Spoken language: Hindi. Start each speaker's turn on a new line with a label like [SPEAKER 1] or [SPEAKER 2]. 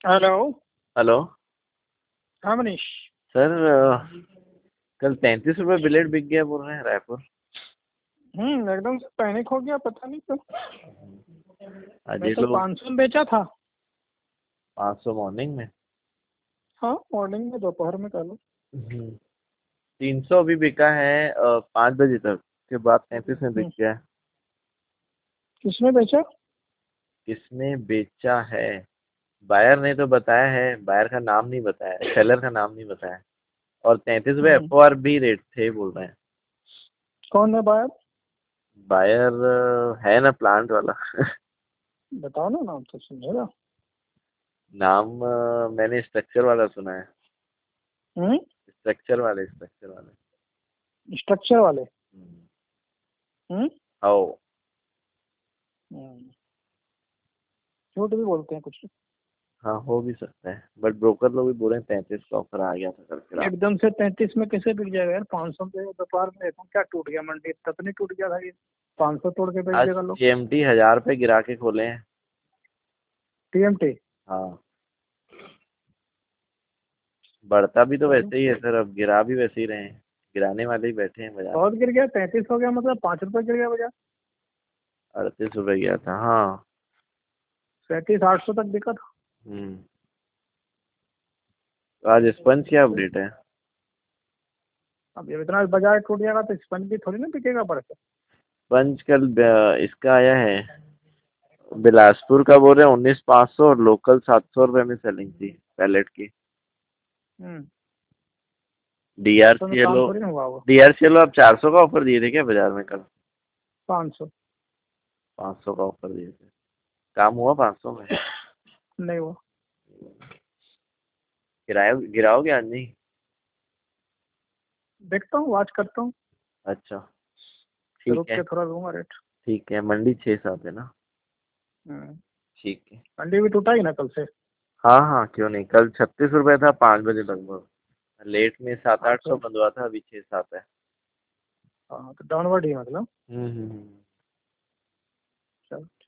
[SPEAKER 1] हेलो।
[SPEAKER 2] हेलो।
[SPEAKER 1] हाँ मनीष।
[SPEAKER 2] सर, कल 33 रुपये बिलेट बिक गया बोल रहे हैं रायपुर।
[SPEAKER 1] एकदम से पैनिक हो गया, पता नहीं क्यों।
[SPEAKER 2] आज
[SPEAKER 1] मैं
[SPEAKER 2] ये
[SPEAKER 1] तो
[SPEAKER 2] लोग
[SPEAKER 1] 500 में बेचा था।
[SPEAKER 2] 500 मॉर्निंग में।
[SPEAKER 1] हाँ, मॉर्निंग में, दोपहर में कह लो।
[SPEAKER 2] 300 अभी बिका है 5 बजे तक के बाद 33 में बिक
[SPEAKER 1] हम्म,
[SPEAKER 2] गया है।
[SPEAKER 1] किसने बेचा?
[SPEAKER 2] किसने बेचा है? बायर ने तो बताया है, बायर का नाम नहीं बताया, सेलर का नाम नहीं बताया। और 33 रुपये
[SPEAKER 1] हम्म,
[SPEAKER 2] एफओआर भी रेट थे बोल रहे हैं।
[SPEAKER 1] कौन है बायर?
[SPEAKER 2] बायर है ना, प्लांट वाला।
[SPEAKER 1] बताओ ना, नाम तो सुनेगा।
[SPEAKER 2] नाम मैंने स्ट्रक्चर वाला सुना है।
[SPEAKER 1] हम्म।
[SPEAKER 2] स्ट्रक्चर वाले।
[SPEAKER 1] स्ट्रक्चर वाले।
[SPEAKER 2] हम्म।
[SPEAKER 1] हम्म।
[SPEAKER 2] आओ।
[SPEAKER 1] हम्म, झूठ भी बोलते हैं कुछ।
[SPEAKER 2] हाँ, हो भी सकता है, बट ब्रोकर लोग भी बोल रहे हैं 33 का ऑफर आ गया था कल फिर आप।
[SPEAKER 1] एकदम से 33 में कैसे बिक जाएगा यार? 500 पे दोपहर में देखो क्या टूट गया, मंडी तक नहीं टूट गया था ये। 500 तोड़ के बेच
[SPEAKER 2] आज
[SPEAKER 1] देगा लोग।
[SPEAKER 2] सीएमटी 1000 रुपये गिरा के खोले हैं।
[SPEAKER 1] टीएमटी।
[SPEAKER 2] हाँ। बढ़ता भी तो
[SPEAKER 1] चलो,
[SPEAKER 2] वैसे ही है सर, अब गिरा भी वैसे ही रहे हैं। गिराने वाले ही बैठे हैं बाजार
[SPEAKER 1] बहुत गिर गया। 33 हो गया मतलब 5 रुपए गिर गया बाजार।
[SPEAKER 2] में। 38 रुपये गया था, हाँ।
[SPEAKER 1] 3700 तक बिका था।
[SPEAKER 2] हम्म। तो आज स्पंज क्या अपडेट है?
[SPEAKER 1] अब ये इतना बाजार टूट जाएगा तो स्पंज भी थोड़ी ना बिकेगा बढ़ के।
[SPEAKER 2] स्पंज कल इसका आया है। बिलासपुर का बोल रहे हैं 19,500 और लोकल 700 रुपये में सेलिंग थी पैलेट की।
[SPEAKER 1] हम्म। 700 में काम
[SPEAKER 2] डीआरसीएलओ।
[SPEAKER 1] थोड़ी ना हुआ वो।
[SPEAKER 2] डीआरसीएलओ अब 400 का ऑफर दिए थे क्या बाजार में कल?
[SPEAKER 1] 500।
[SPEAKER 2] 500 का ऑफर दिए थे। काम हुआ 500 में?
[SPEAKER 1] नहीं हुआ।
[SPEAKER 2] गिराओगे आज नहीं?
[SPEAKER 1] देखता हूँ, वाच करता हूँ।
[SPEAKER 2] अच्छा। ठीक
[SPEAKER 1] रुक
[SPEAKER 2] है।
[SPEAKER 1] के थोड़ा लूंगा रेट।
[SPEAKER 2] ठीक है, मंडी 6-7 है ना?
[SPEAKER 1] हम्म।
[SPEAKER 2] ठीक है।
[SPEAKER 1] मंडी भी टूटा ही ना कल से।
[SPEAKER 2] हाँ हाँ, क्यों नहीं, कल 36 रुपये था 5 बजे लगभग। लेट में सात
[SPEAKER 1] हाँ
[SPEAKER 2] आठ सौ
[SPEAKER 1] तो।
[SPEAKER 2] बंद हुआ था, अभी 6-7 है।
[SPEAKER 1] हाँ तो डाउनवर्ड ही मतलब।
[SPEAKER 2] हम्म।
[SPEAKER 1] चल।